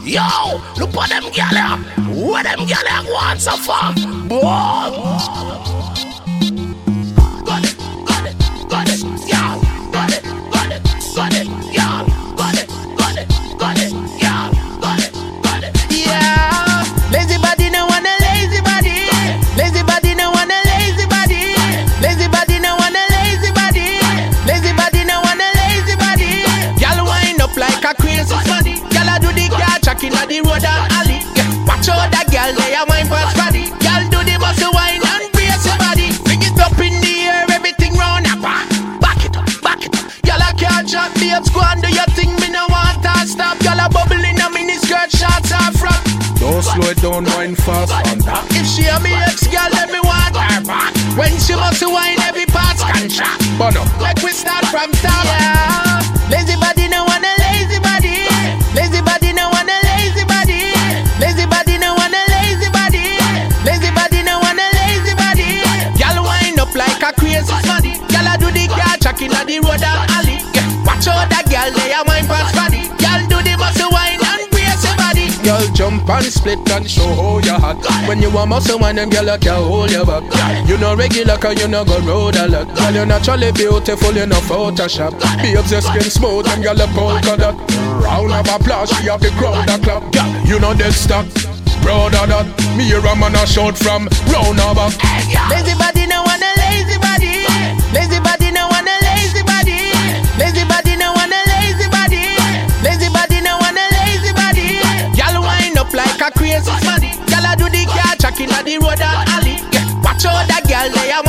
Yo, look at them gyal. What them gyal want so far? Boom. Got it, yeah. Got it, yeah. Got it, yeah. Yeah. Lazy body no want a lazy body. Lazy body no want a lazy body. Lazy body no want a lazy body. Lazy body no want a lazy body. Y'all wind up like a crazy body. Y'all do the car track in the road and alley. Yeah. Watch out that girl they a wine past body. Y'all do the muscle wine and brace your body. Bring it up in the air, everything round up. Back it up. Y'all a can't chat, babes, go and do your thing. Me no want to stop. Y'all a bubble in a mini skirt, shots are front. Don't slow it down, wine fast on that. If she a me ex girl, let me want her back. When she must wine, every part's contract. But no. Like we start from top. Yeah. Lazy body no want a lazy body. Lazy body no want a lazy body. Lazy body no want a lazy body. Lazy body no want a lazy body. Y'all wind up like a crazy body. Y'all a do the car track in the road and alley. Yeah. Watch out that girl, they a wine past body. Y'all do the muscle wine and brace your body. Girl jump and split and show how you hot. When you a muscle man, them girl can hold your back. You no regular, cause you no go road a lot. Girl you naturally beautiful, you no Photoshop. Babes your skin smooth, them girl a polka dot. Round of applause, she have the crowd a clap. You know dead stock, brother that. Me hear a man a shout from round of back. Lazy body no want a lazy body. Lazy body no want a lazy body. Lazy body no want a lazy body. Lazy body no want a lazy body. Y'all wind up like a crazy body. Y'all do the car track in the road and alley. Yeah. Watch out that girl they a